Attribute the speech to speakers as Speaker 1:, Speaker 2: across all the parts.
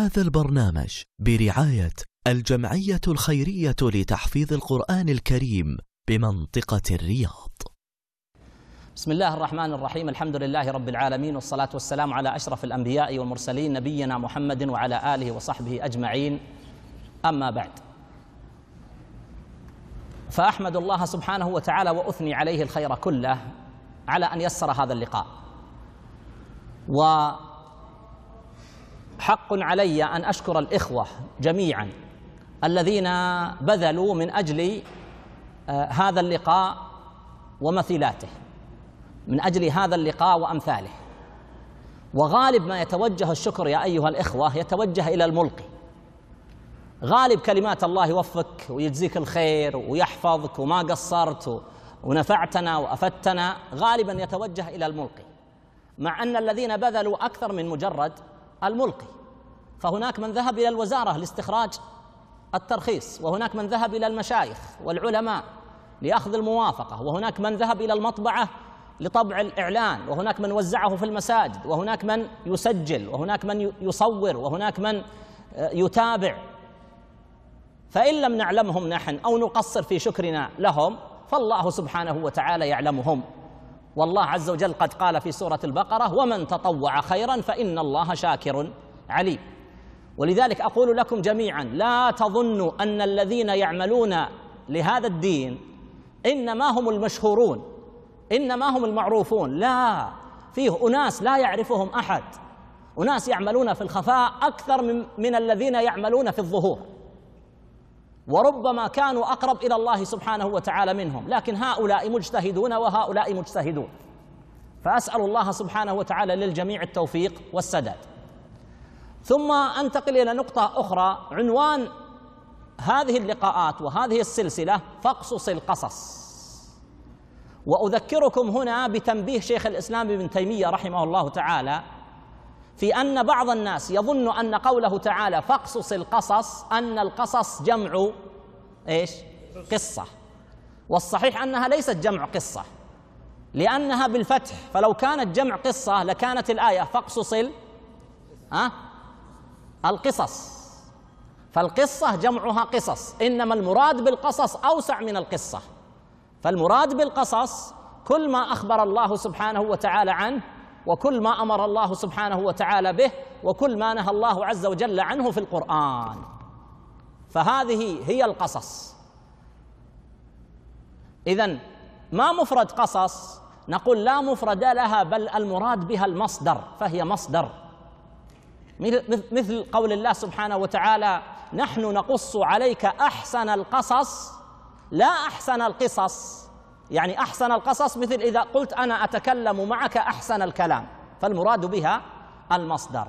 Speaker 1: هذا البرنامج برعاية الجمعية الخيرية لتحفيظ القرآن الكريم بمنطقة الرياض.
Speaker 2: بسم الله الرحمن الرحيم. الحمد لله رب العالمين، والصلاة والسلام على أشرف الأنبياء والمرسلين نبينا محمد وعلى آله وصحبه أجمعين. أما بعد، فأحمد الله سبحانه وتعالى وأثني عليه الخير كله على أن يسر هذا اللقاء، وحق علي أن أشكر الإخوة جميعا الذين بذلوا من أجل هذا اللقاء ومثيلاته، من أجل هذا اللقاء وأمثاله. وغالب ما يتوجه الشكر يا أيها الإخوة يتوجه إلى الملقي، غالب كلمات الله يوفقك ويجزيك الخير ويحفظك وما قصرت ونفعتنا وأفدتنا، غالبا يتوجه إلى الملقي، مع أن الذين بذلوا أكثر من مجرد الملقي. فهناك من ذهب إلى الوزارة لاستخراج الترخيص، وهناك من ذهب إلى المشايخ والعلماء لأخذ الموافقة، وهناك من ذهب إلى المطبعة لطبع الإعلان، وهناك من وزعه في المساجد، وهناك من يسجل، وهناك من يصور، وهناك من يتابع. فإن لم نعلمهم نحن أو نقصر في شكرنا لهم، فالله سبحانه وتعالى يعلمهم. والله عز وجل قد قال في سورة البقرة: ومن تطوع خيرا فإن الله شاكر عليم. ولذلك أقول لكم جميعا: لا تظنوا أن الذين يعملون لهذا الدين إنما هم المشهورون، إنما هم المعروفون. لا، فيه أناس لا يعرفهم أحد، أناس يعملون في الخفاء أكثر من الذين يعملون في الظهور، وربما كانوا أقرب إلى الله سبحانه وتعالى منهم، لكن هؤلاء مجتهدون وهؤلاء مجتهدون. فأسأل الله سبحانه وتعالى للجميع التوفيق والسداد. ثم أنتقل إلى نقطة أخرى، عنوان هذه اللقاءات وهذه السلسلة: فاقصص القصص. وأذكركم هنا بتنبيه شيخ الإسلام ابن تيمية رحمه الله تعالى في أن بعض الناس يظن أن قوله تعالى فاقصص القصص أن القصص جمع إيش؟ قصة. والصحيح أنها ليست جمع قصة، لأنها بالفتح، فلو كانت جمع قصة لكانت الآية فاقصص القصص، فالقصة جمعها قصص، إنما المراد بالقصص أوسع من القصة. فالمراد بالقصص كل ما أخبر الله سبحانه وتعالى عنه، وكل ما أمر الله سبحانه وتعالى به، وكل ما نهى الله عز وجل عنه في القرآن، فهذه هي القصص. إذن ما مفرد قصص؟ نقول لا مفرد لها، بل المراد بها المصدر، فهي مصدر، مثل قول الله سبحانه وتعالى: نحن نقص عليك أحسن القصص لا أحسن القصص. يعني أحسن القصص مثل إذا قلت أنا أتكلم معك أحسن الكلام، فالمراد بها المصدر.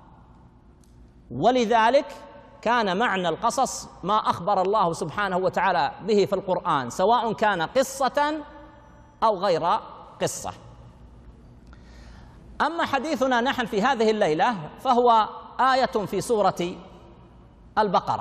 Speaker 2: ولذلك كان معنى القصص ما أخبر الله سبحانه وتعالى به في القرآن، سواء كان قصة أو غير قصة. أما حديثنا نحن في هذه الليلة فهو آية في سورة البقرة.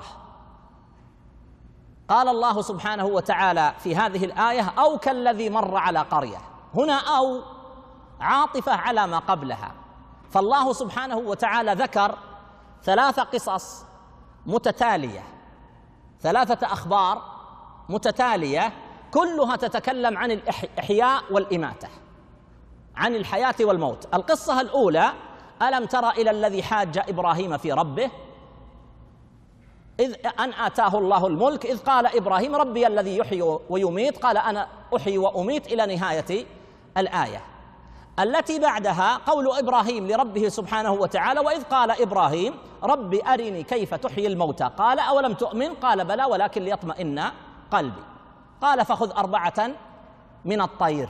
Speaker 2: قال الله سبحانه وتعالى في هذه الآية: أو كالذي مر على قرية. هنا أو عاطفة على ما قبلها، فالله سبحانه وتعالى ذكر 3 قصص متتالية، 3 أخبار متتالية كلها تتكلم عن الإحياء والإماتة، عن الحياة والموت. القصة الأولى: ألم تر إلى الذي حاج إبراهيم في ربه إذ أن آتاه الله الملك إذ قال إبراهيم ربي الذي يحيي ويميت قال أنا أحيي وأميت إلى نهاية الآية. التي بعدها قول إبراهيم لربه سبحانه وتعالى: وإذ قال إبراهيم رب أرني كيف تحيي الموتى قال أولم تؤمن قال بلى ولكن ليطمئن قلبي قال فخذ 4 من الطير.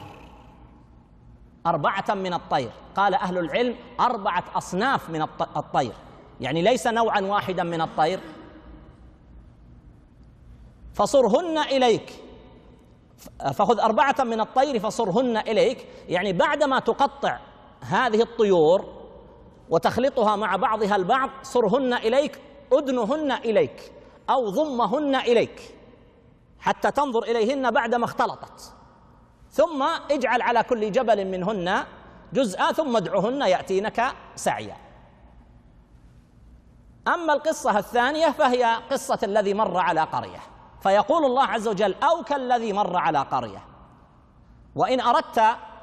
Speaker 2: 4 من الطير، قال أهل العلم 4 أصناف من الطير، يعني ليس نوعا واحدا من الطير. فصرهن إليك، فخذ 4 من الطير فصرهن إليك، يعني بعدما تقطع هذه الطيور وتخلطها مع بعضها البعض، صرهن إليك، أدنهن إليك أو ضمهن إليك حتى تنظر إليهن بعدما اختلطت، ثم اجعل على كل جبل منهن جزءا ثم ادعهن يأتينك سعيا. أما القصة الثانية فهي قصة الذي مر على قرية، فيقول الله عز وجل أو كالذي مر على قرية. وإن أردت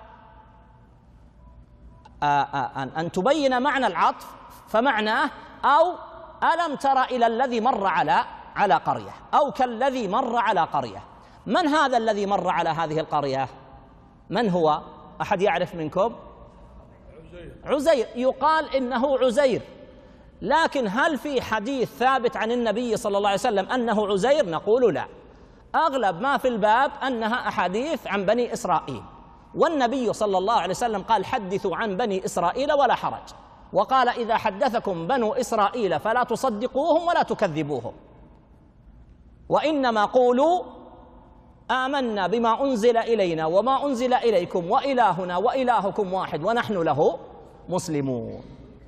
Speaker 2: أن تبين معنى العطف فمعناه أو ألم تر إلى الذي مر على قرية، أو كالذي مر على قرية. من هذا الذي مر على هذه القرية؟ من هو؟ أحد يعرف منكم؟ عزير. يقال إنه عزير، لكن هل في حديث ثابت عن النبي صلى الله عليه وسلم أنه عزير؟ نقول لا. أغلب ما في الباب أنها أحاديث عن بني إسرائيل، والنبي صلى الله عليه وسلم قال حدثوا عن بني إسرائيل ولا حرج، وقال إذا حدثكم بنو إسرائيل فلا تصدقوهم ولا تكذبوهم، وإنما قولوا آمنا بما أنزل إلينا وما أنزل إليكم وإلهنا وإلهكم واحد ونحن له مسلمون.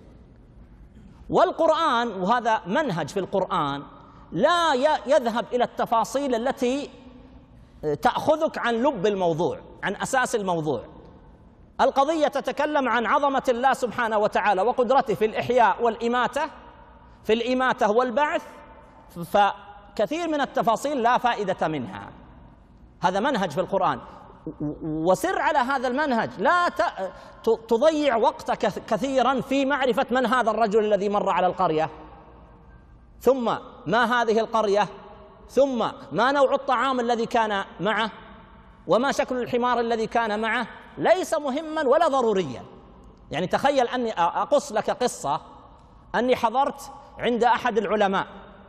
Speaker 2: والقرآن، وهذا منهج في القرآن، لا يذهب إلى التفاصيل التي تأخذك عن لب الموضوع، عن أساس الموضوع. القضية تتكلم عن عظمة الله سبحانه وتعالى وقدرته في الإحياء والإماتة، في الإماتة والبعث، فكثير من التفاصيل لا فائدة منها. هذا منهج في القرآن، وسر على هذا المنهج، لا تضيع وقتك كثيرا في معرفة من هذا الرجل الذي مر على القرية، ثم ما هذه القرية، ثم ما نوع الطعام الذي كان معه، وما شكل الحمار الذي كان معه. ليس مهما ولا ضروريا. يعني تخيل أني أقص لك قصة أني حضرت عند أحد العلماء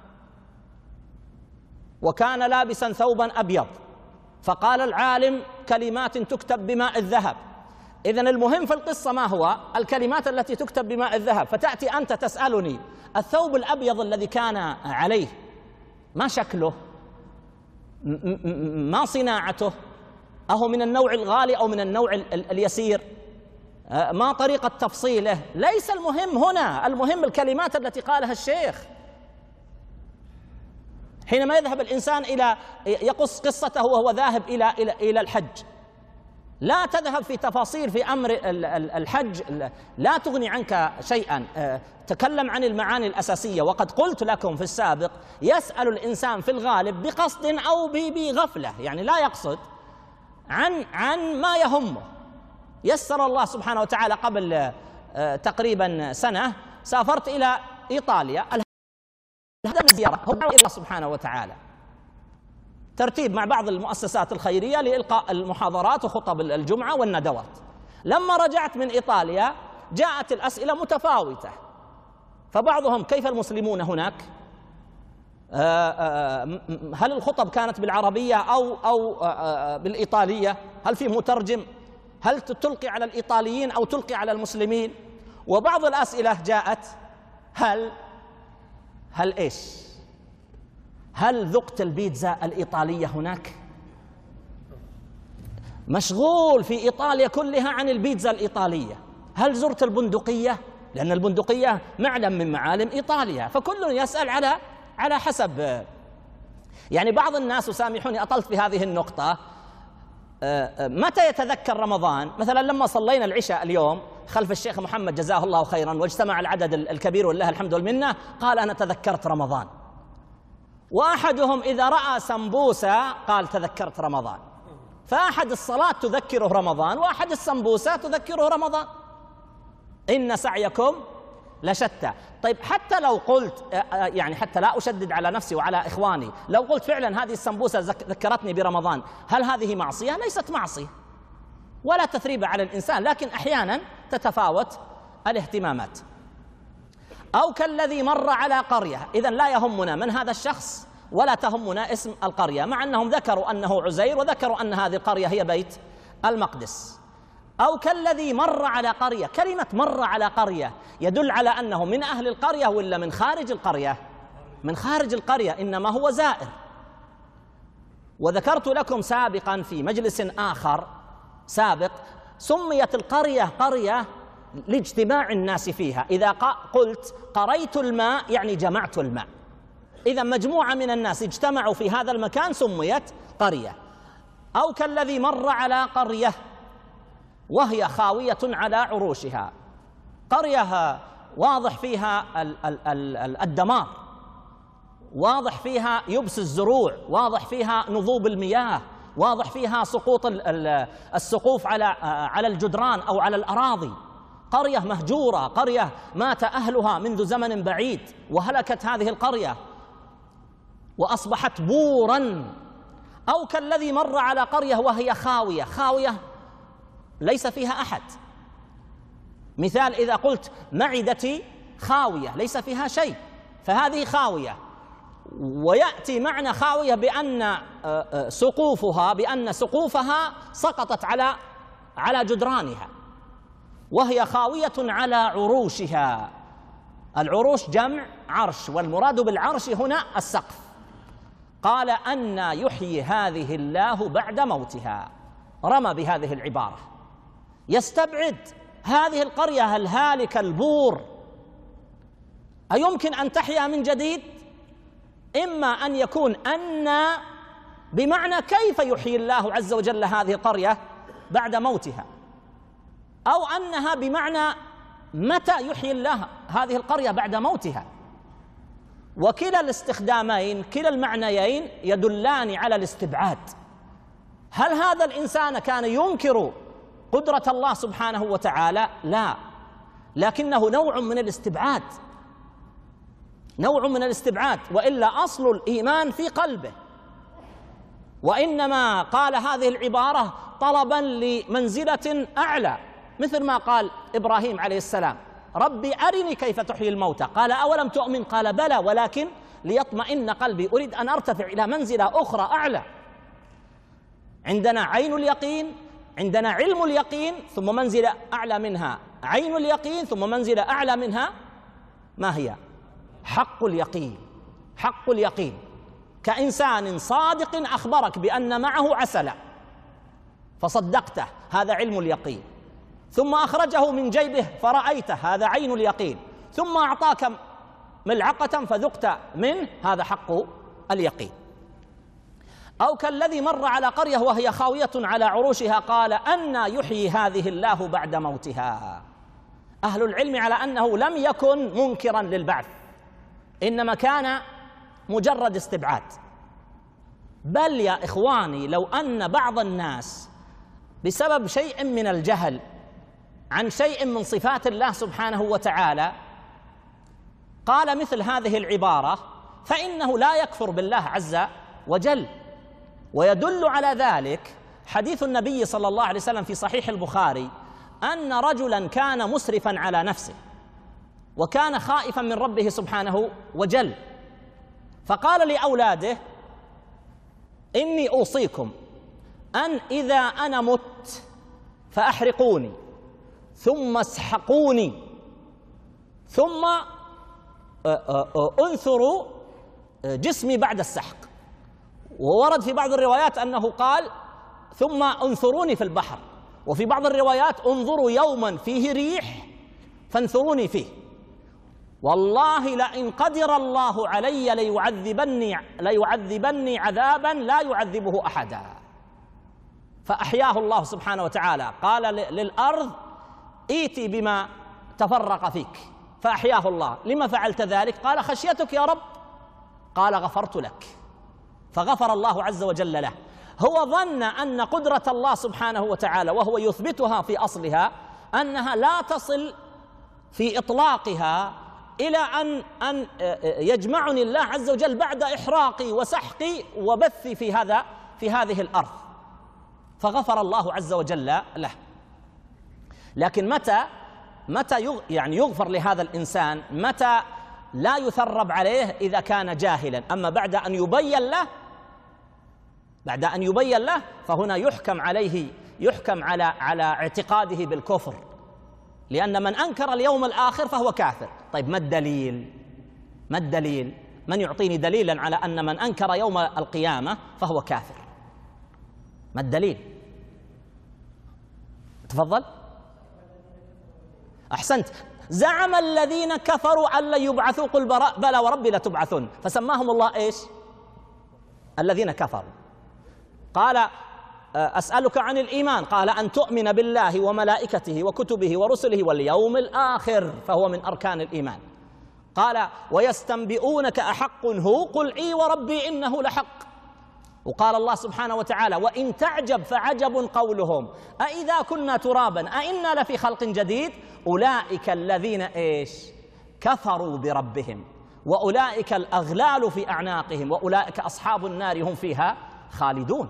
Speaker 2: وكان لابسا ثوبا أبيض، فقال العالم كلمات تكتب بماء الذهب. إذن المهم في القصة ما هو؟ الكلمات التي تكتب بماء الذهب. فتأتي أنت تسألني الثوب الأبيض الذي كان عليه ما شكله؟ ما صناعته؟ أهو من النوع الغالي أو من النوع اليسير؟ ما طريقة تفصيله؟ ليس المهم هنا، المهم الكلمات التي قالها الشيخ. حينما يذهب الإنسان إلى يقص قصته وهو ذاهب إلى الحج، لا تذهب في تفاصيل في أمر الحج، لا تغني عنك شيئا. تكلم عن المعاني الأساسية. وقد قلت لكم في السابق يسأل الإنسان في الغالب بقصد أو بغفلة، يعني لا يقصد عن ما يهمه. يسر الله سبحانه وتعالى قبل تقريبا سنة سافرت إلى إيطاليا. الهدف الزيارة هو الله سبحانه وتعالى، ترتيب مع بعض المؤسسات الخيرية لإلقاء المحاضرات وخطب الجمعة والندوات. لما رجعت من إيطاليا جاءت الأسئلة متفاوتة، فبعضهم كيف المسلمون هناك؟ هل الخطب كانت بالعربية أو بالإيطالية؟ هل فيه مترجم؟ هل تلقي على الإيطاليين أو تلقي على المسلمين؟ وبعض الأسئلة جاءت هل إيش؟ هل ذقت البيتزا الإيطالية هناك؟ مشغول في إيطاليا كلها عن البيتزا الإيطالية. هل زرت البندقية؟ لأن البندقية معلم من معالم إيطاليا، فكل يسأل على حسب. يعني بعض الناس، وسامحوني أطلت في هذه النقطة، متى يتذكر رمضان؟ مثلا لما صلينا العشاء اليوم خلف الشيخ محمد جزاه الله خيرا واجتمع العدد الكبير ولله الحمد والمنة، قال أنا تذكرت رمضان. وأحدهم إذا رأى سمبوسة قال تذكرت رمضان. فأحد الصلاة تذكره رمضان، وأحد السمبوسة تذكره رمضان. إن سعيكم لشتى. طيب حتى لو قلت، يعني حتى لا أشدد على نفسي وعلى إخواني، لو قلت فعلا هذه السمبوسة ذكرتني برمضان، هل هذه معصية؟ ليست معصية ولا تثريب على الإنسان، لكن أحيانا تتفاوت الاهتمامات. أو كالذي مر على قرية، إذن لا يهمنا من هذا الشخص ولا تهمنا اسم القرية، مع أنهم ذكروا أنه عزير وذكروا أن هذه القرية هي بيت المقدس. أو كالذي مر على قرية، كلمة مر على قرية يدل على أنه من أهل القرية ولا من خارج القرية؟ من خارج القرية، إنما هو زائر. وذكرت لكم سابقا في مجلس آخر سابق سميت القرية قرية لاجتماع الناس فيها. إذا قلت قريت الماء يعني جمعت الماء، إذا مجموعة من الناس اجتمعوا في هذا المكان سميت قرية. أو كالذي مر على قرية وهي خاوية على عروشها، قرية واضح فيها الدمار، واضح فيها يبس الزروع، واضح فيها نضوب المياه، واضح فيها سقوط السقوف على الجدران أو على الأراضي. قرية مهجورة، قرية مات أهلها منذ زمن بعيد وهلكت هذه القرية وأصبحت بورا. أو كالذي مر على قرية وهي خاوية، خاوية ليس فيها أحد. مثال إذا قلت معدتي خاوية ليس فيها شيء، فهذه خاوية. ويأتي معنى خاوية بأن سقوفها سقطت على جدرانها، وهي خاوية على عروشها. العروش جمع عرش، والمراد بالعرش هنا السقف. قال أن يحيي هذه الله بعد موتها، رمى بهذه العبارة، يستبعد هذه القرية الهالكة البور أيمكن أن تحيا من جديد؟ إما أن يكون أن بمعنى كيف يحيي الله عز وجل هذه القرية بعد موتها، أو أنها بمعنى متى يحيي الله هذه القرية بعد موتها. وكلا الاستخدامين كلا المعنيين يدلان على الاستبعاد. هل هذا الإنسان كان ينكر قدرة الله سبحانه وتعالى؟ لا، لكنه نوع من الاستبعاد، نوع من الاستبعاد، وإلا أصل الإيمان في قلبه. وإنما قال هذه العبارة طلبا لمنزلة أعلى، مثل ما قال إبراهيم عليه السلام: ربي أرني كيف تحيي الموتى، قال أولم تؤمن، قال بلى ولكن ليطمئن قلبي، أريد أن أرتفع إلى منزلة أخرى أعلى. عندنا عين اليقين، عندنا علم اليقين، ثم منزلة أعلى منها عين اليقين، ثم منزلة أعلى منها ما هي؟ حق اليقين. حق اليقين كإنسان صادق أخبرك بأن معه عسلا فصدقته، هذا علم اليقين، ثم أخرجه من جيبه فرأيته، هذا عين اليقين، ثم أعطاك ملعقة فذقت منه، هذا حق اليقين. أو كالذي مر على قرية وهي خاوية على عروشها، قال أنى يحيي هذه الله بعد موتها. أهل العلم على أنه لم يكن منكرا للبعث، إنما كان مجرد استبعاد. بل يا إخواني، لو أن بعض الناس بسبب شيء من الجهل عن شيء من صفات الله سبحانه وتعالى قال مثل هذه العبارة، فإنه لا يكفر بالله عز وجل. ويدل على ذلك حديث النبي صلى الله عليه وسلم في صحيح البخاري أن رجلا كان مسرفا على نفسه وكان خائفا من ربه سبحانه وجل، فقال لأولاده: إني أوصيكم أن إذا أنا مت فأحرقوني ثم اسحقوني ثم أنثروا جسمي بعد السحق. وورد في بعض الروايات أنه قال: ثم أنثروني في البحر، وفي بعض الروايات: انظروا يوما فيه ريح فانثروني فيه، والله لئن قدر الله علي ليعذبني عذابا لا يعذبه أحدا. فأحياه الله سبحانه وتعالى، قال للأرض: ائتي بما تفرق فيك، فأحياه الله. لما فعلت ذلك؟ قال: خشيتك يا رب. قال: غفرت لك. فغفر الله عز وجل له. هو ظن أن قدرة الله سبحانه وتعالى، وهو يثبتها في أصلها، أنها لا تصل في إطلاقها إلى أن يجمعني الله عز وجل بعد إحراقي وسحقي وبثي في هذه الأرض، فغفر الله عز وجل له. لكن متى يغفر لهذا الإنسان؟ متى لا يثرب عليه؟ إذا كان جاهلا. أما بعد أن يبين له فهنا يحكم على اعتقاده بالكفر، لأن من أنكر اليوم الآخر فهو كافر. طيب ما الدليل؟ من يعطيني دليلا على أن من أنكر يوم القيامة فهو كافر؟ ما الدليل؟ تفضل. أحسنت. زعم الذين كفروا أن لن يبعثوا، قل بلى وربي لتبعثن، فسماهم الله إيش؟ الذين كفروا. قال أسألك عن الإيمان، قال أن تؤمن بالله وملائكته وكتبه ورسله واليوم الآخر، فهو من أركان الإيمان. قال ويستنبئونك أحق هو، قل إي وربي إنه لحق. وقال الله سبحانه وتعالى وإن تعجب فعجب قولهم أإذا كنا ترابا أإنا لفي خلق جديد، أولئك الذين إيش كفروا بربهم وأولئك الأغلال في أعناقهم وأولئك أصحاب النار هم فيها خالدون.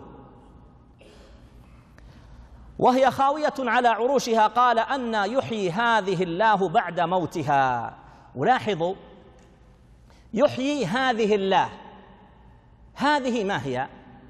Speaker 2: وهي خاوية على عروشها، قال أن يحيي هذه الله بعد موتها. ولاحظوا يحيي هذه الله، هذه ما هي؟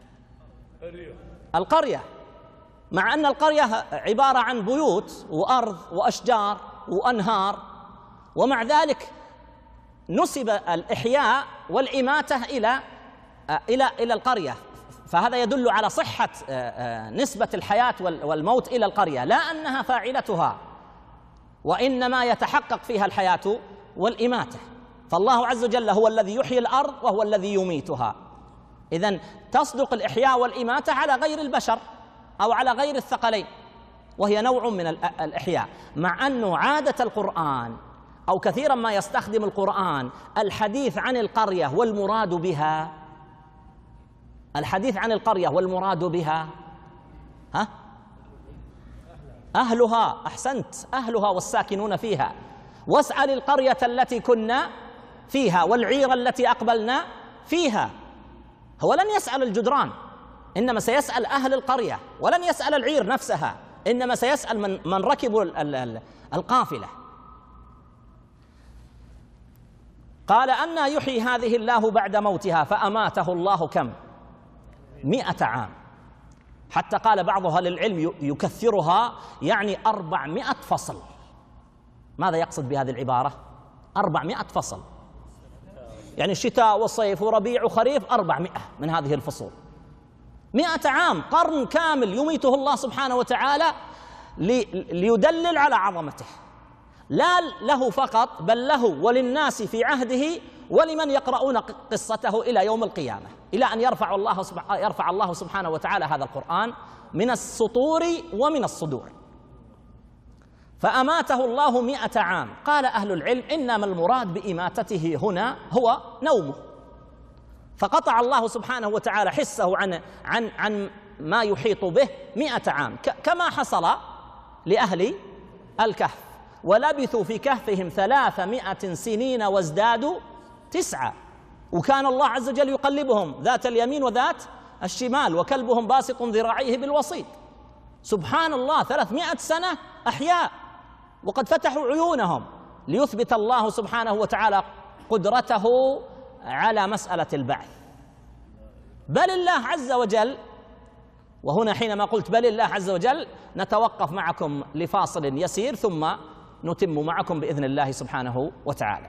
Speaker 2: القرية، مع أن القرية عبارة عن بيوت وأرض وأشجار وأنهار، ومع ذلك نسب الإحياء والإماتة إلى القرية، فهذا يدل على صحة نسبة الحياة والموت إلى القرية، لا أنها فاعلتها، وإنما يتحقق فيها الحياة والإماتة. فالله عز وجل هو الذي يحيي الأرض وهو الذي يميتها. إذن تصدق الإحياء والإماتة على غير البشر أو على غير الثقلين، وهي نوع من الإحياء، مع أنه عادة القرآن أو كثيرا ما يستخدم القرآن الحديث عن القرية والمراد بها، الحديث عن القرية والمراد بها أهلها. أحسنت، أهلها والساكنون فيها. واسأل القرية التي كنا فيها والعير التي أقبلنا فيها. هو لن يسأل الجدران، إنما سيسأل أهل القرية، ولن يسأل العير نفسها، إنما سيسأل من ركبوا القافلة. قال أن يحيي هذه الله بعد موتها، فأماته الله كم؟ 100 عام، حتى قال بعض أهل العلم يكثرها، يعني 400 فصل. ماذا يقصد بهذه العبارة؟ 400 فصل، يعني شتاء وصيف وربيع وخريف، 400 من هذه الفصول. 100 عام، قرن كامل يميته الله سبحانه وتعالى ليدلل على عظمته، لا له فقط بل له وللناس في عهده ولمن يقرؤون قصته إلى يوم القيامة، إلى أن يرفع الله سبحانه وتعالى هذا القرآن من السطور ومن الصدور. فأماته الله 100 عام. قال أهل العلم إنما المراد بإماتته هنا هو نومه، فقطع الله سبحانه وتعالى حسه عن ما يحيط به 100 عام، كما حصل لأهل الكهف، ولبثوا في كهفهم 300 سنين وازدادوا 9، وكان الله عز وجل يقلبهم ذات اليمين وذات الشمال، وكلبهم باسط ذراعيه بالوسيط. سبحان الله، 300 سنة أحياء، وقد فتحوا عيونهم ليثبت الله سبحانه وتعالى قدرته على مسألة البعث. بل الله عز وجل، وهنا حينما قلت بل الله عز وجل نتوقف معكم لفاصل يسير ثم نتم معكم بإذن الله سبحانه وتعالى.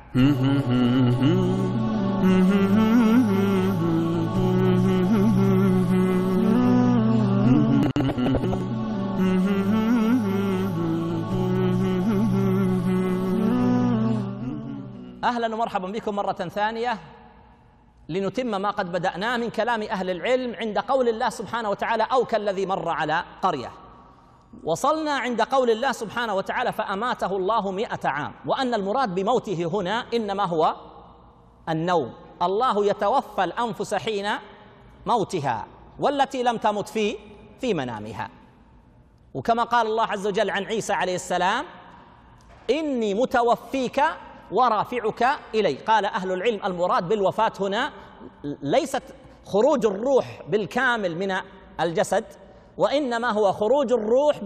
Speaker 2: أهلا ومرحبا بكم مرة ثانية لنتم ما قد بدأناه من كلام أهل العلم عند قول الله سبحانه وتعالى أو كالذي مر على قرية. وصلنا عند قول الله سبحانه وتعالى فأماته الله 100 عام، وأن المراد بموته هنا إنما هو النوم. الله يتوفى الأنفس حين موتها والتي لم تمت في منامها. وكما قال الله عز وجل عن عيسى عليه السلام إني متوفيك ورافعك إلي. قال أهل العلم المراد بالوفاة هنا ليست خروج الروح بالكامل من الجسد، وإنما هو خروج الروح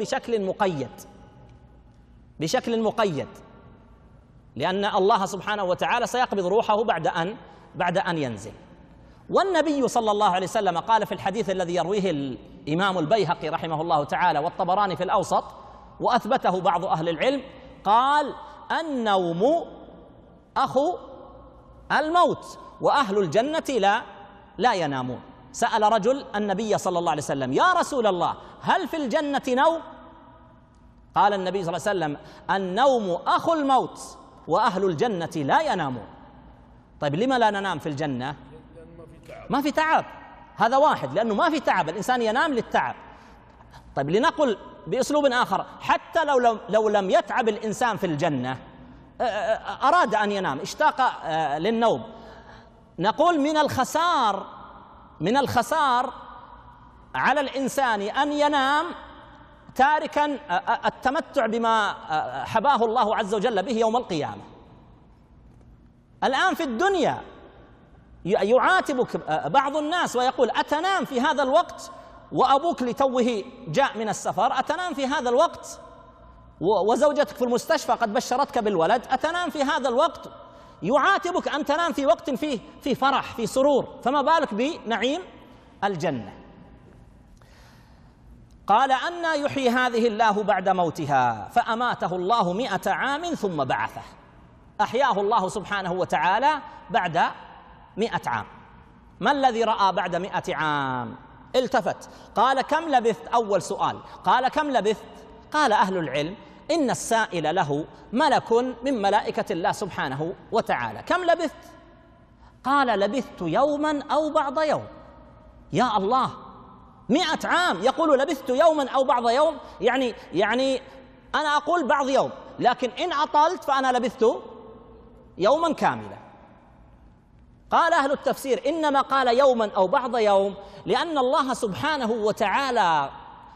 Speaker 2: بشكل مقيد، لأن الله سبحانه وتعالى سيقبض روحه بعد أن ينزل. والنبي صلى الله عليه وسلم قال في الحديث الذي يرويه الإمام البيهقي رحمه الله تعالى والطبراني في الأوسط، وأثبته بعض أهل العلم، قال النوم أخو الموت وأهل الجنة لا ينامون. سأل رجل النبي صلى الله عليه وسلم يا رسول الله هل في الجنة نوم؟ قال النبي صلى الله عليه وسلم النوم أخو الموت وأهل الجنة لا ينامون. طيب لما لا ننام في الجنة؟ ما في تعب، هذا واحد، لأنه ما في تعب، الإنسان ينام للتعب. طيب لنقل بأسلوب آخر، حتى لو لم يتعب الإنسان في الجنة، أراد أن ينام، اشتاق للنوم، نقول من الخسار على الإنسان أن ينام تاركا التمتع بما حباه الله عز وجل به يوم القيامة. الآن في الدنيا يعاتبك بعض الناس ويقول: أتنام في هذا الوقت وأبوك لتوه جاء من السفر؟ أتنام في هذا الوقت وزوجتك في المستشفى قد بشرتك بالولد؟ أتنام في هذا الوقت؟ يعاتبك أن تنام في وقت فيه فرح، في سرور، فما بالك بنعيم الجنة. قال: أنى يحيي هذه الله بعد موتها؟ فأماته الله 100 عام ثم بعثه. أحياه الله سبحانه وتعالى بعد 100 عام. ما الذي رأى بعد 100 عام؟ التفت قال: كم لبثت؟ أول سؤال قال: كم لبثت؟ قال أهل العلم: إن السائل له ملك من ملائكة الله سبحانه وتعالى. كم لبثت؟ قال: لبثت يوما أو بعض يوم. يا الله، 100 عام يقول لبثت يوما أو بعض يوم، يعني أنا أقول بعض يوم، لكن إن عطلت فأنا لبثت يوما كاملا. قال أهل التفسير: إنما قال يوما أو بعض يوم لأن الله سبحانه وتعالى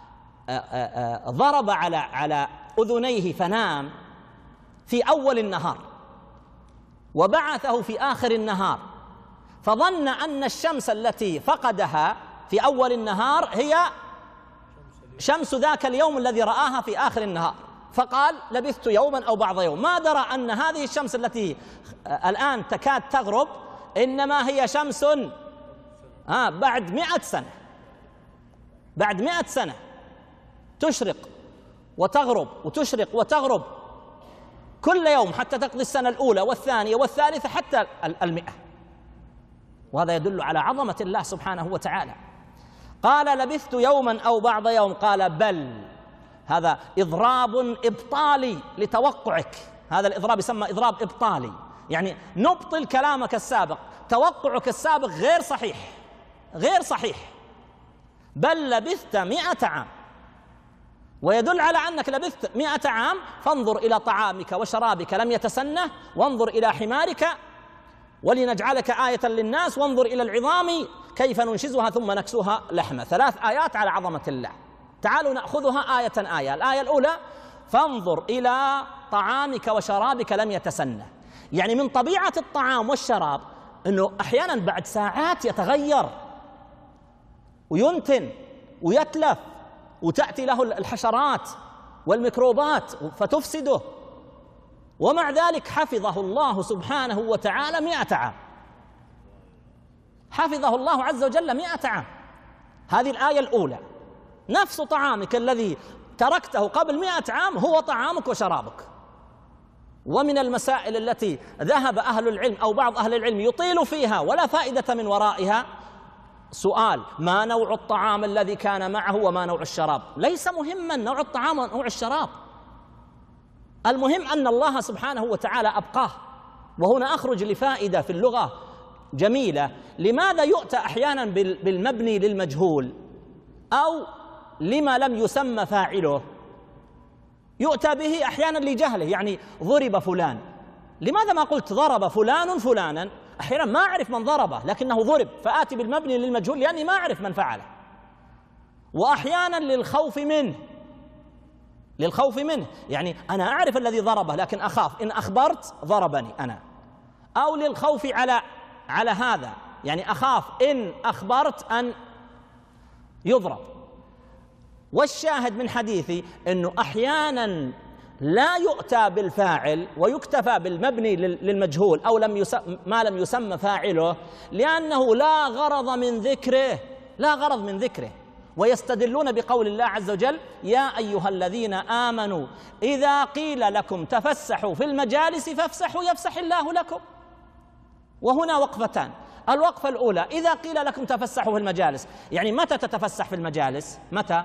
Speaker 2: ضرب على أذنيه فنام في أول النهار وبعثه في آخر النهار، فظن أن الشمس التي فقدها في أول النهار هي شمس ذاك اليوم الذي رآها في آخر النهار، فقال: لبثت يوما أو بعض يوم. ما درى أن هذه الشمس التي الآن تكاد تغرب إنما هي شمس بعد 100 سنة، بعد 100 سنة تشرق وتغرب وتشرق وتغرب كل يوم حتى تقضي السنة الأولى والثانية والثالثة حتى 100. وهذا يدل على عظمة الله سبحانه وتعالى. قال: لبثت يوما أو بعض يوم. قال: بل. هذا إضراب إبطالي لتوقعك، هذا الإضراب يسمى إضراب إبطالي، يعني نبطل كلامك السابق، توقعك السابق غير صحيح، غير صحيح. بل لبثت 100 عام. ويدل على أنك لبثت 100 عام، فانظر إلى طعامك وشرابك لم يتسنه، وانظر إلى حمارك ولنجعلك آية للناس، وانظر إلى العظام كيف ننشزها ثم نكسوها لحمة. 3 آيات على عظمة الله. تعالوا نأخذها آية آية. الآية الأولى: فانظر إلى طعامك وشرابك لم يتسنه. يعني من طبيعة الطعام والشراب أنه أحيانا بعد ساعات يتغير وينتن ويتلف وتأتي له الحشرات والميكروبات فتفسده، ومع ذلك حفظه الله سبحانه وتعالى 100 عام. حفظه الله عز وجل 100 عام. هذه الآية الأولى. نفس طعامك الذي تركته قبل 100 عام هو طعامك وشرابك. ومن المسائل التي ذهب أهل العلم أو بعض أهل العلم يطيل فيها ولا فائدة من ورائها سؤال: ما نوع الطعام الذي كان معه وما نوع الشراب؟ ليس مهما نوع الطعام ونوع الشراب، المهم أن الله سبحانه وتعالى أبقاه. وهنا أخرج لفائدة في اللغة جميلة: لماذا يؤتى أحيانا بالمبني للمجهول أو لما لم يسمى فاعله؟ يؤتى به أحيانا لجهله، يعني ضرب فلان، لماذا ما قلت ضرب فلان فلانا؟ أحيانا ما أعرف من ضربه لكنه ضرب، فآتي بالمبني للمجهول لأني ما أعرف من فعله. وأحيانا للخوف منه، للخوف منه، يعني أنا أعرف الذي ضربه لكن أخاف إن أخبرت ضربني أنا، أو للخوف على هذا، يعني أخاف إن أخبرت أن يضرب. والشاهد من حديثي أنه أحيانا لا يؤتى بالفاعل ويكتفى بالمبني للمجهول أو ما لم يسمى فاعله، لأنه لا غرض من ذكره، لا غرض من ذكره. ويستدلون بقول الله عز وجل: يا أيها الذين آمنوا إذا قيل لكم تفسحوا في المجالس فافسحوا يفسح الله لكم. وهنا وقفتان. الوقفة الأولى: إذا قيل لكم تفسحوا في المجالس، يعني متى تتفسح في المجالس؟ متى؟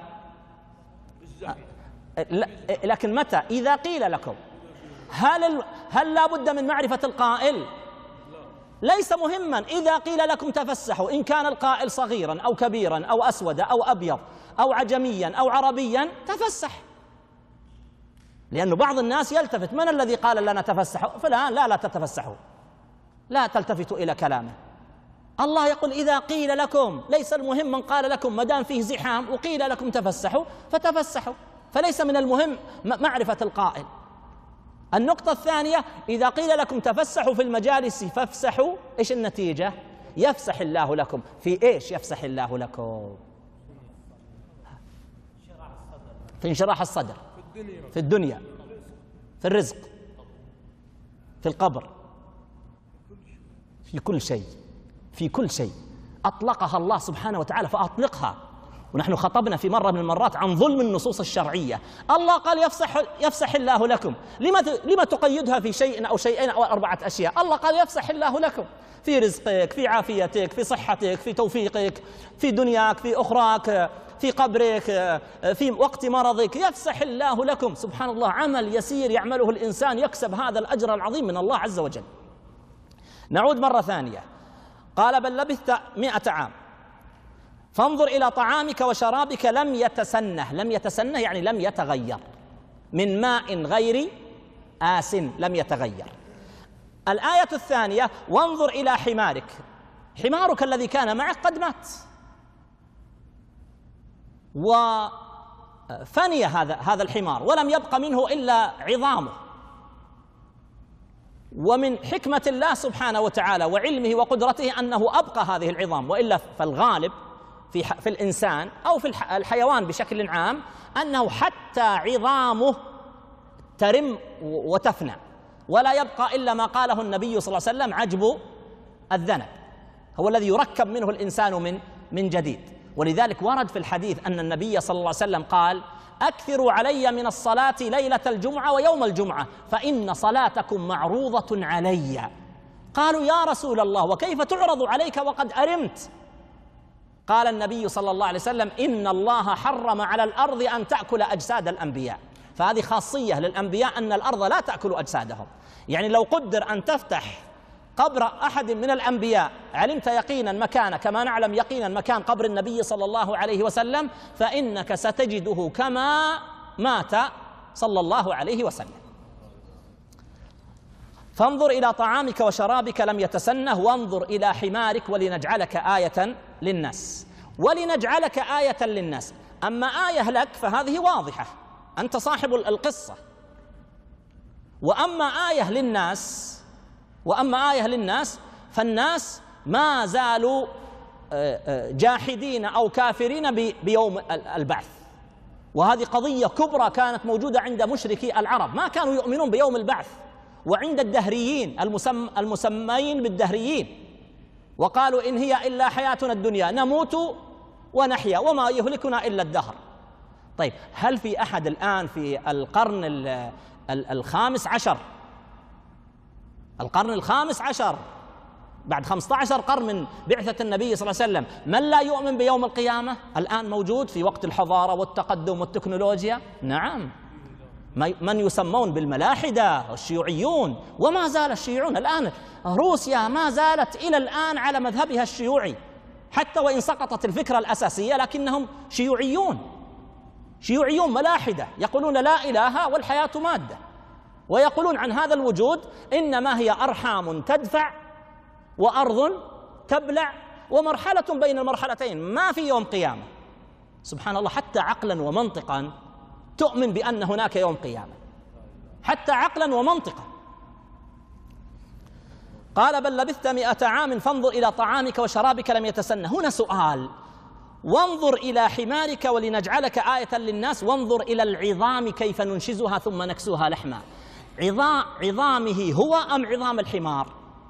Speaker 2: لكن متى؟ إذا قيل لكم. هل لا بد من معرفة القائل؟ ليس مهما إذا قيل لكم تفسحوا، إن كان القائل صغيرا أو كبيرا أو أسود أو أبيض أو عجميا أو عربيا تفسح. لأن بعض الناس يلتفت، من الذي قال لنا تفسحوا؟ فلان. لا تتفسحوا، لا تلتفتوا إلى كلامه. الله يقول إذا قيل لكم، ليس المهم من قال لكم، ما دام فيه زحام وقيل لكم تفسحوا فتفسحوا، فليس من المهم معرفة القائل. النقطة الثانية، إذا قيل لكم تفسحوا في المجالس فافسحوا، إيش النتيجة؟ يفسح الله لكم. في إيش يفسح الله لكم؟ في انشراح الصدر، في الدنيا، في الرزق، في القبر، في كل شيء، في كل شيء أطلقها الله سبحانه وتعالى فأطلقها. ونحن خطبنا في مرة من المرات عن ظلم النصوص الشرعية. الله قال يفسح الله لكم، لما تقيدها في شيء أو شيئين أو 4 أشياء؟ الله قال يفسح الله لكم في رزقك، في عافيتك، في صحتك، في توفيقك، في دنياك، في أخراك، في قبرك، في وقت مرضك، يفسح الله لكم. سبحان الله، عمل يسير يعمله الإنسان يكسب هذا الأجر العظيم من الله عز وجل. نعود مرة ثانية، قال بل لبثت 100 عام فانظر إلى طعامك وشرابك لم يتسنه. لم يتسنه يعني لم يتغير، من ماء غير آس، لم يتغير. الآية الثانية وانظر إلى حمارك، حمارك الذي كان معك قد مات وفني هذا الحمار ولم يبق منه إلا عظامه. ومن حكمة الله سبحانه وتعالى وعلمه وقدرته أنه أبقى هذه العظام، وإلا فالغالب في الإنسان أو في الحيوان بشكل عام أنه حتى عظامه ترم وتفنى، ولا يبقى إلا ما قاله النبي صلى الله عليه وسلم عجب الذنب، هو الذي يركب منه الإنسان من جديد. ولذلك ورد في الحديث أن النبي صلى الله عليه وسلم قال أكثروا علي من الصلاة ليلة الجمعة ويوم الجمعة فإن صلاتكم معروضة علي. قالوا يا رسول الله وكيف تعرض عليك وقد أرمت؟ قال النبي صلى الله عليه وسلم إن الله حرم على الأرض أن تأكل أجساد الأنبياء. فهذه خاصية للأنبياء أن الأرض لا تأكل أجسادهم. يعني لو قدر أن تفتح قبر أحد من الأنبياء علمت يقينا مكانه كما نعلم يقينا مكان قبر النبي صلى الله عليه وسلم، فإنك ستجده كما مات صلى الله عليه وسلم. فانظر إلى طعامك وشرابك لم يتسنه وانظر إلى حمارك ولنجعلك آية للناس. ولنجعلك آية للناس، أما آية لك فهذه واضحة، أنت صاحب القصة. وأما آية للناس فالناس ما زالوا جاحدين أو كافرين بيوم البعث، وهذه قضية كبرى كانت موجودة عند مشركي العرب، ما كانوا يؤمنون بيوم البعث، وعند الدهريين المسمين بالدهريين، وقالوا إن هي إلا حياتنا الدنيا نموت ونحيا وما يهلكنا إلا الدهر. طيب هل في أحد الآن في القرن الخامس عشر بعد 15 قرن من بعثة النبي صلى الله عليه وسلم من لا يؤمن بيوم القيامة الآن موجود في وقت الحضارة والتقدم والتكنولوجيا؟ نعم، من يسمون بالملاحدة الشيوعيون، وما زال الشيوعيون الآن. روسيا ما زالت إلى الآن على مذهبها الشيوعي، حتى وإن سقطت الفكرة الأساسية لكنهم شيوعيون ملاحدة، يقولون لا إله والحياة مادة، ويقولون عن هذا الوجود إنما هي أرحام تدفع وأرض تبلع ومرحلة بين المرحلتين، ما في يوم قيامة. سبحان الله، حتى عقلا ومنطقا تؤمن بأن هناك يوم قيامة، حتى عقلا ومنطقا. قال بل لبثت 100 عام فانظر إلى طعامك وشرابك لم يتسنه. هنا سؤال، وانظر إلى حمارك ولنجعلك آية للناس وانظر إلى العظام كيف ننشزها ثم نكسوها لحما. عظامه هو أم عظام الحمار؟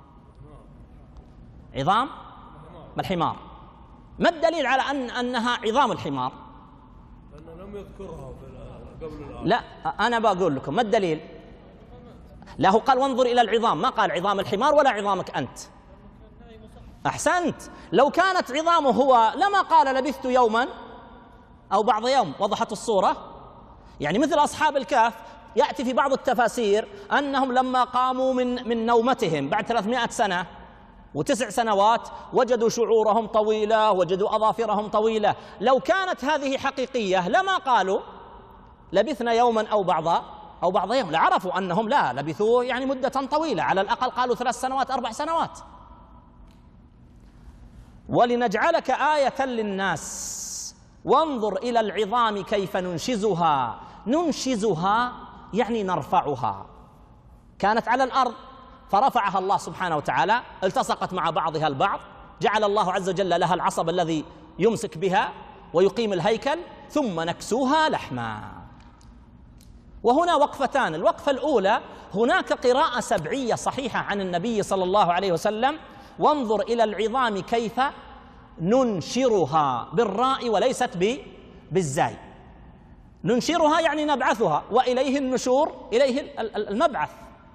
Speaker 2: عظام الحمار. ما الدليل على أنها عظام الحمار؟
Speaker 3: لأنه لم يذكرها قبل.
Speaker 2: لا، أنا بقول لكم ما الدليل. لا، هو قال وانظر إلى العظام، ما قال عظام الحمار ولا عظامك أنت. أحسنت، لو كانت عظامه هو لما قال لبثت يوما أو بعض يوم، وضحت الصورة. يعني مثل أصحاب الكهف، يأتي في بعض التفاسير أنهم لما قاموا من نومتهم بعد 300 سنة و9 سنوات وجدوا شعورهم طويلة، وجدوا أظافرهم طويلة. لو كانت هذه حقيقية لما قالوا لبثنا يوما أو بعض يوم، لعرفوا أنهم لا لبثوا يعني مدة طويلة، على الأقل قالوا 3 سنوات 4 سنوات. ولنجعلك آية للناس وانظر إلى العظام كيف ننشزها. ننشزها يعني نرفعها. كانت على الأرض فرفعها الله سبحانه وتعالى، التصقت مع بعضها البعض، جعل الله عز وجل لها العصب الذي يمسك بها ويقيم الهيكل، ثم نكسوها لحما. وهنا وقفتان. الوقفة الأولى هناك قراءة سبعية صحيحة عن النبي صلى الله عليه وسلم: وانظر إلى العظام كيف ننشرها، بالراء وليست بالزاي. ننشرها يعني نبعثها، وإليه النشور، إليه المبعث،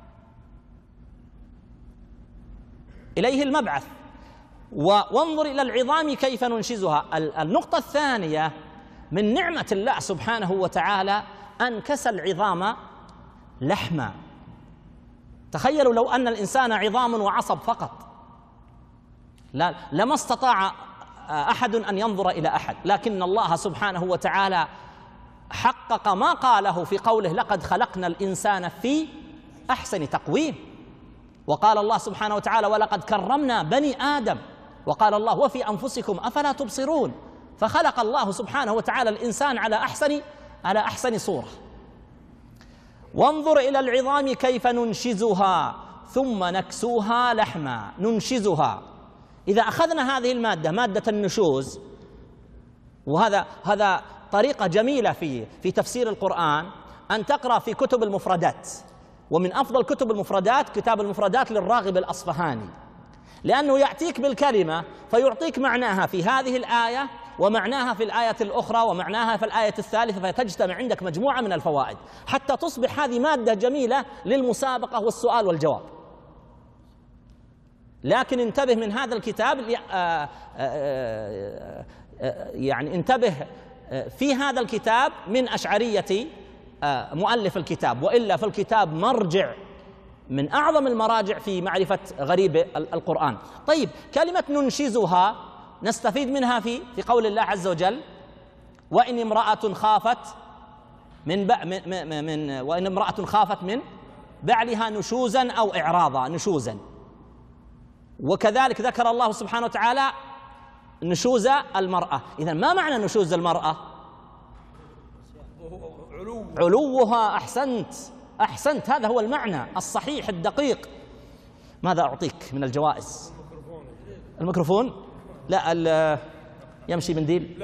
Speaker 2: إليه المبعث. وانظر إلى العظام كيف ننشزها. النقطة الثانية من نعمة الله سبحانه وتعالى أن كسى العظام لحما. تخيلوا لو أن الإنسان عظام وعصب فقط، لما استطاع أحد أن ينظر إلى أحد، لكن الله سبحانه وتعالى حقق ما قاله في قوله: لقد خلقنا الإنسان في أحسن تقويم. وقال الله سبحانه وتعالى: ولقد كرمنا بني آدم. وقال الله: وفي أنفسكم أفلا تبصرون. فخلق الله سبحانه وتعالى الإنسان على أحسن صورة. وانظر إلى العظام كيف ننشزها ثم نكسوها لحما. ننشزها، إذا أخذنا هذه المادة، مادة النشوز، وهذا طريقة جميلة في تفسير القرآن، أن تقرأ في كتب المفردات. ومن أفضل كتب المفردات كتاب المفردات للراغب الأصفهاني، لأنه يأتيك بالكلمة فيعطيك معناها في هذه الآية، ومعناها في الآية الأخرى، ومعناها في الآية الثالثة، فتجتمع عندك مجموعة من الفوائد حتى تصبح هذه مادة جميلة للمسابقة والسؤال والجواب. لكن انتبه من هذا الكتاب، يعني انتبه في هذا الكتاب من أشعرية مؤلف الكتاب، وإلا في الكتاب مرجع من أعظم المراجع في معرفة غريب القرآن. طيب، كلمة ننشزها نستفيد منها في قول الله عز وجل: وإن امرأة خافت من بعلها نشوزا أو إعراضا. نشوزا. وكذلك ذكر الله سبحانه وتعالى نشوز المرأة. إذن ما معنى نشوز المرأة؟ علوها. أحسنت، هذا هو المعنى الصحيح الدقيق. ماذا أعطيك من الجوائز؟ الميكروفون؟ لا، يمشي منديل؟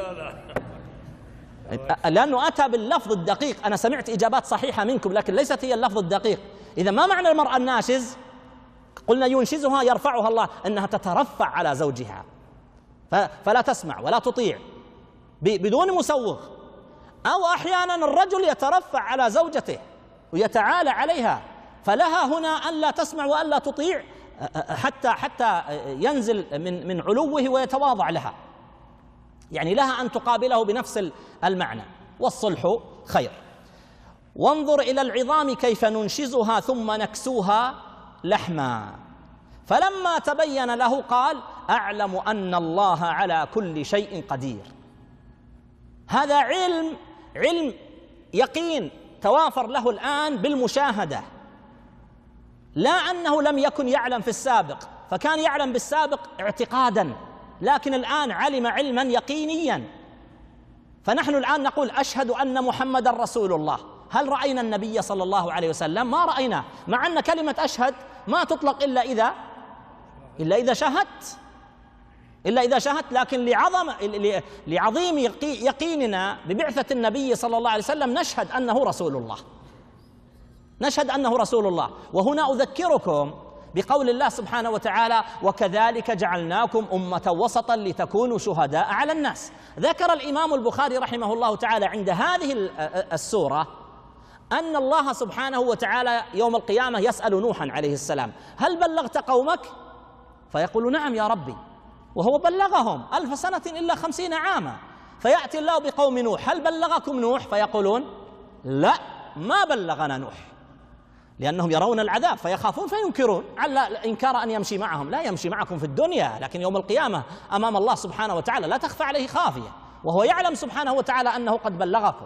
Speaker 2: لا، لأنه أتى باللفظ الدقيق. أنا سمعت إجابات صحيحة منكم لكن ليست هي اللفظ الدقيق. إذا ما معنى المرأة الناشز؟ قلنا ينشزها يرفعها الله، أنها تترفع على زوجها فلا تسمع ولا تطيع بدون مسوغ. أو أحيانا الرجل يترفع على زوجته ويتعالى عليها، فلها هنا أن لا تسمع وأن لا تطيع حتى ينزل من علوه ويتواضع لها. يعني لها أن تقابله بنفس المعنى، والصلح خير. وانظر إلى العظام كيف ننشزها ثم نكسوها لحما. فلما تبين له قال: أعلم أن الله على كل شيء قدير. هذا علم يقين توافر له الآن بالمشاهدة، لا أنه لم يكن يعلم في السابق، فكان يعلم بالسابق اعتقادا، لكن الآن علم علما يقينيا. فنحن الآن نقول: أشهد أن محمدا رسول الله. هل رأينا النبي صلى الله عليه وسلم؟ ما رأيناه، مع أن كلمة أشهد ما تطلق إلا إذا شهدت، لكن لعظيم يقيننا ببعثة النبي صلى الله عليه وسلم نشهد أنه رسول الله. وهنا أذكركم بقول الله سبحانه وتعالى: وكذلك جعلناكم أمة وسطا لتكونوا شهداء على الناس. ذكر الإمام البخاري رحمه الله تعالى عند هذه السورة أن الله سبحانه وتعالى يوم القيامة يسأل نوحا عليه السلام: هل بلغت قومك؟ فيقول: نعم يا ربي. وهو بلغهم 1000 سنة إلا 50 عاما. فيأتي الله بقوم نوح: هل بلغكم نوح؟ فيقولون: لا، ما بلغنا نوح. لأنهم يرون العذاب فيخافون فينكرون، على إنكار أن يمشي معهم، لا يمشي معكم في الدنيا، لكن يوم القيامة أمام الله سبحانه وتعالى لا تخفى عليه خافية، وهو يعلم سبحانه وتعالى أنه قد بلغكم.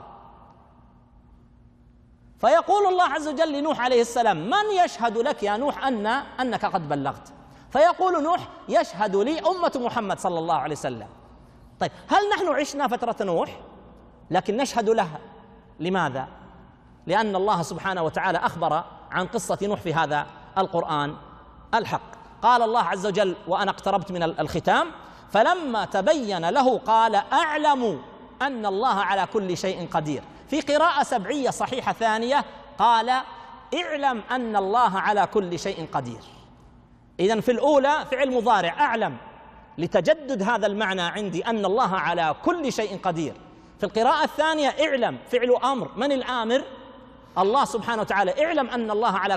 Speaker 2: فيقول الله عز وجل لنوح عليه السلام: من يشهد لك يا نوح أنك قد بلغت؟ فيقول نوح: يشهد لي أمة محمد صلى الله عليه وسلم. طيب، هل نحن عشنا فترة نوح لكن نشهد لها؟ لماذا؟ لأن الله سبحانه وتعالى أخبر عن قصة نوح في هذا القرآن الحق. قال الله عز وجل: وأنا اقتربت من الختام، فلما تبين له قال: أعلم أن الله على كل شيء قدير. في قراءة سبعية صحيحة ثانية قال: اعلم أن الله على كل شيء قدير. إذن في الأولى فعل مضارع أعلم، لتجدد هذا المعنى عندي أن الله على كل شيء قدير. في القراءة الثانية اعلم فعل أمر، من الآمر؟ الله سبحانه وتعالى. اعلم أن الله على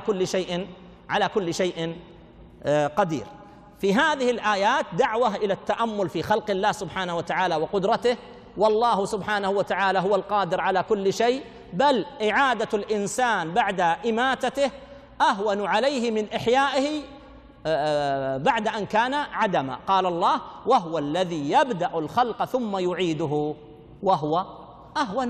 Speaker 2: كل شيء قدير. في هذه الآيات دعوة إلى التأمل في خلق الله سبحانه وتعالى وقدرته، والله سبحانه وتعالى هو القادر على كل شيء، بل إعادة الإنسان بعد إماتته أهون عليه من إحيائه بعد أن كان عدما. قال الله: وهو الذي يبدأ الخلق ثم يعيده وهو أهون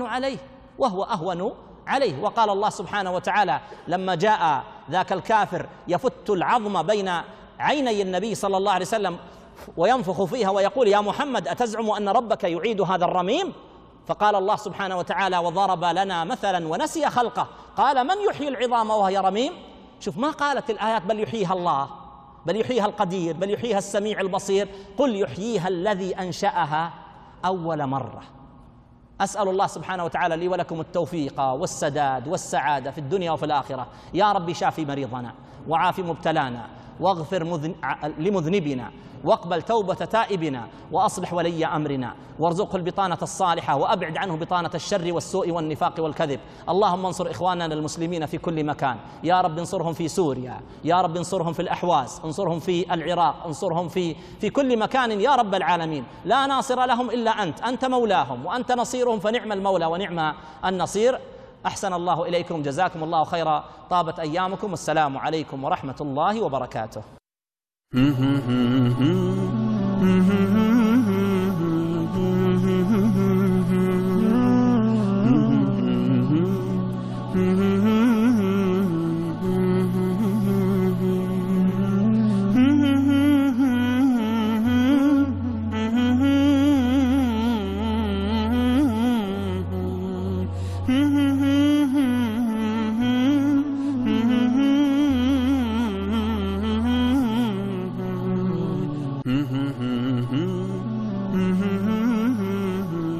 Speaker 2: عليه. وقال الله سبحانه وتعالى لما جاء ذاك الكافر يفت العظم بين عيني النبي صلى الله عليه وسلم وينفخ فيها ويقول: يا محمد أتزعم أن ربك يعيد هذا الرميم؟ فقال الله سبحانه وتعالى: وضرب لنا مثلا ونسي خلقه قال: من يحيي العظام وهي رميم؟ شوف، ما قالت الآيات بل يحييها الله، بل يحييها القدير، بل يحييها السميع البصير، قل يحييها الذي أنشأها أول مرة. أسأل الله سبحانه وتعالى لي ولكم التوفيق والسداد والسعادة في الدنيا وفي الآخرة. يا رب شافي مريضنا وعاف مبتلانا واغفر لمذنبنا واقبل توبة تائبنا وأصلح ولي أمرنا وارزقه البطانة الصالحة وأبعد عنه بطانة الشر والسوء والنفاق والكذب. اللهم انصر إخواننا المسلمين في كل مكان، يا رب انصرهم في سوريا، يا رب انصرهم في الأحواز، انصرهم في العراق، انصرهم في كل مكان يا رب العالمين. لا ناصر لهم إلا أنت مولاهم وأنت نصيرهم، فنعم المولى ونعم النصير. أحسن الله إليكم، جزاكم الله خيرا، طابت أيامكم، والسلام عليكم ورحمة الله وبركاته.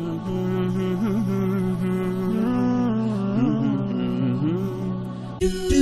Speaker 4: Do